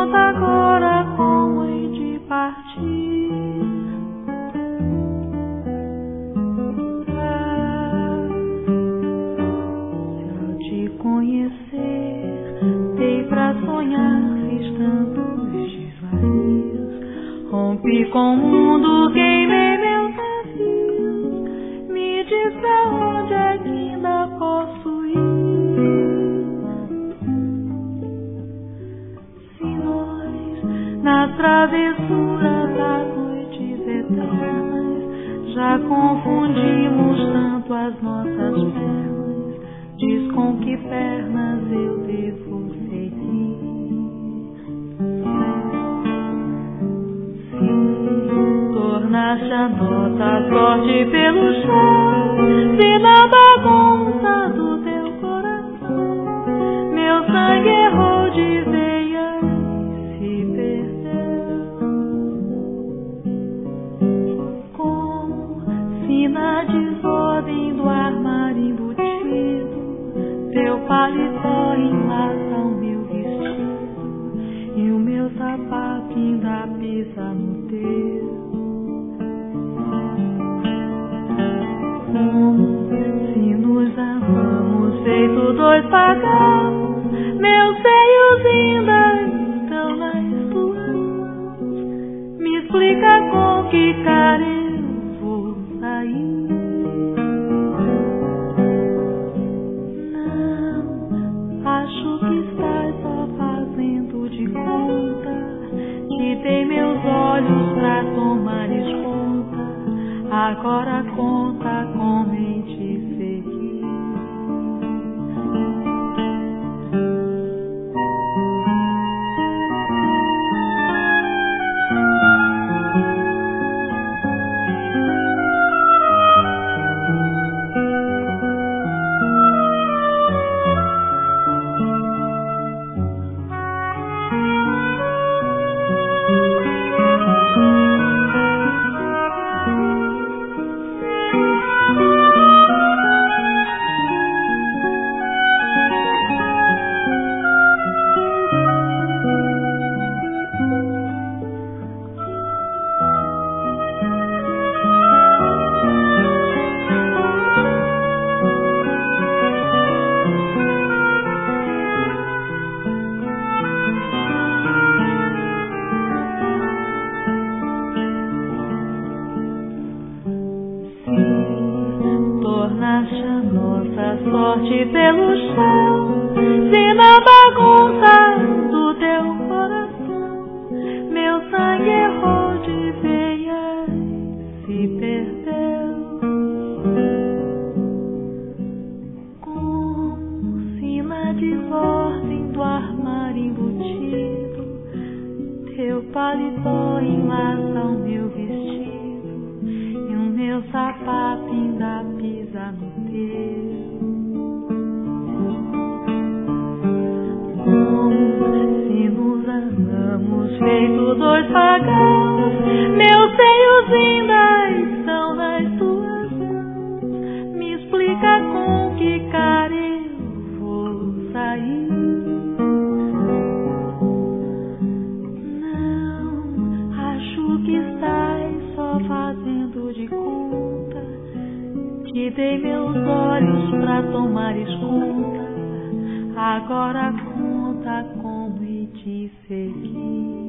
conta agora como hei de partir. Se ao te conhecer, dei pra sonhar, fiz tantos desvarios. Rompi com o mundo, queimei meus navios. Me diz pra onde é que ainda posso ir. Na travessura das noites eternas, já confundimos tanto as nossas pernas. Diz com que pernas eu devo seguir. Se tornaste a nossa sorte pelo chão, se na bagunça do teu coração meu sangue errou de veia e se perdeu. Com fina desordem do armário embutido, teu paletó enlaça o meu vestido e o meu sapato ainda pisa no teu. Como se nos amamos feito dois pagãos, meus seios ainda estão nas tuas mãos. Me explica com que cara eu vou sair. Não, acho que estás só fazendo de conta. Te dei meus olhos pra tomares conta. Agora conta como hei de seguir. Tornaste a nossa sorte pelo chão, se na bagunça do teu coração meu sangue errou de veia e se perdeu. Com sina desordem do armário embutido, teu paletó enlaça o meu vestido e o meu sapato ainda pisa no teu. Como se nos amamos feito dois pagãos, meus seios ainda estão nas tuas mãos. Me explica com que cara eu vou sair. Não, acho que estás só fazendo de conta. Te dei meus olhos pra tomares conta. Agora conta como hei de seguir.